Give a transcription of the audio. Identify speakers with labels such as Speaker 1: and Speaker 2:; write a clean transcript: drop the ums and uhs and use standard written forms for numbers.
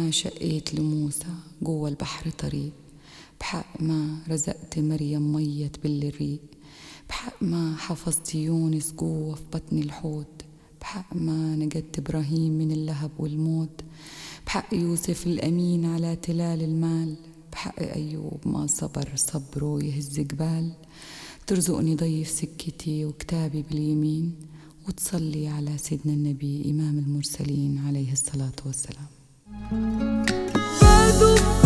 Speaker 1: ما شقيت لموسى جوا البحر طريق، بحق ما رزقت مريم مية تبل الريق، بحق ما حفظت يونس جوا في بطن الحوت، بحق ما نجدت إبراهيم من اللهب والموت، بحق يوسف الأمين على تلال المال، بحق أيوب ما صبر صبره يهز جبال، ترزقني ضيف سكتي وكتابي باليمين، وتصلي على سيدنا النبي إمام المرسلين عليه الصلاة والسلام.